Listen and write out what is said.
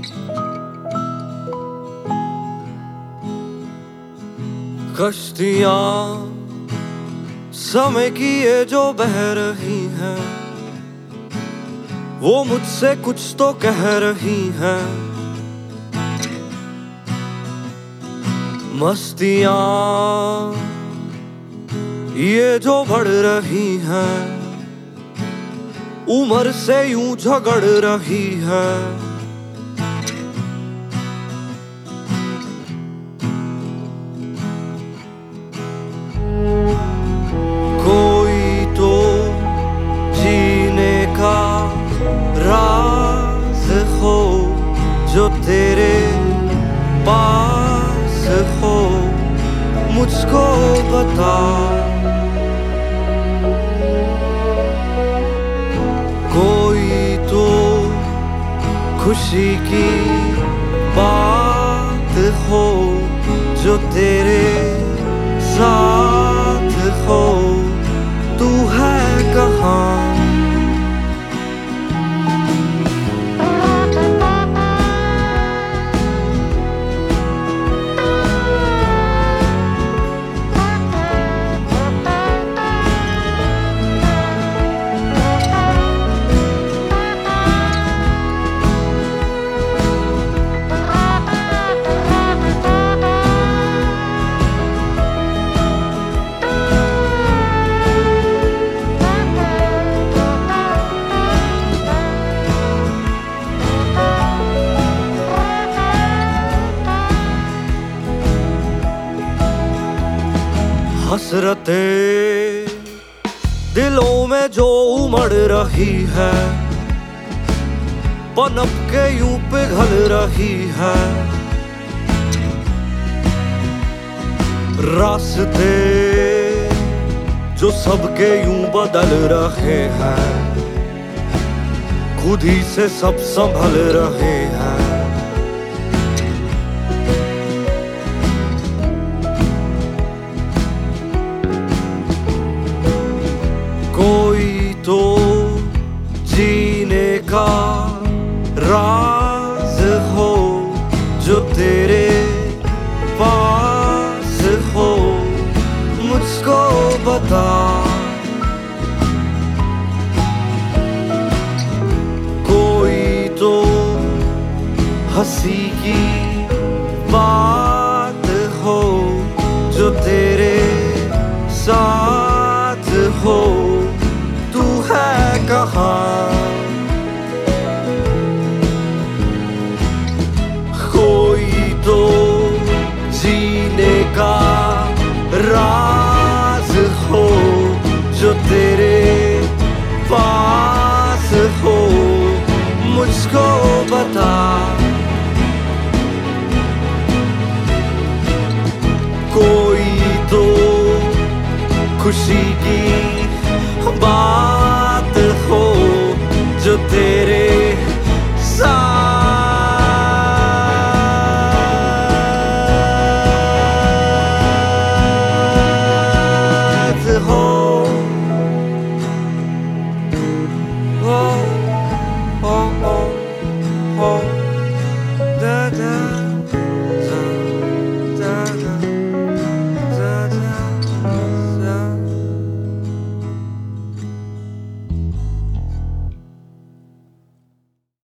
कश्तियां समय की ये जो बह रही हैं, वो मुझसे कुछ तो कह रही हैं। मस्तियां ये जो बढ़ रही हैं, उम्र से यूं झगड़ रही है। कोई तो जीने का राज हो जो तेरे पास हो, मुझको बता। कोई तो खुशी की बात हो जो तेरे साथ हो, तू है कहाँ? हसरतें दिलों में जो उमड़ रही है, पनप के यूं पिघल रही है। रास्ते जो सबके यूं बदल रहे हैं, खुद ही से सब संभल रहे हैं। कोई तो जीने का राज हो जो तेरे पास हो, मुझको बता। कोई तो हंसी की बात हो जो तेरे साथ हो, तू है कहाँ? कोई तो जीने का राज हो जो तेरे पास हो, मुझको बता। कोई तो खुशी की बात हो जो तेरे साथ हो। Oh, oh, oh, oh, da da.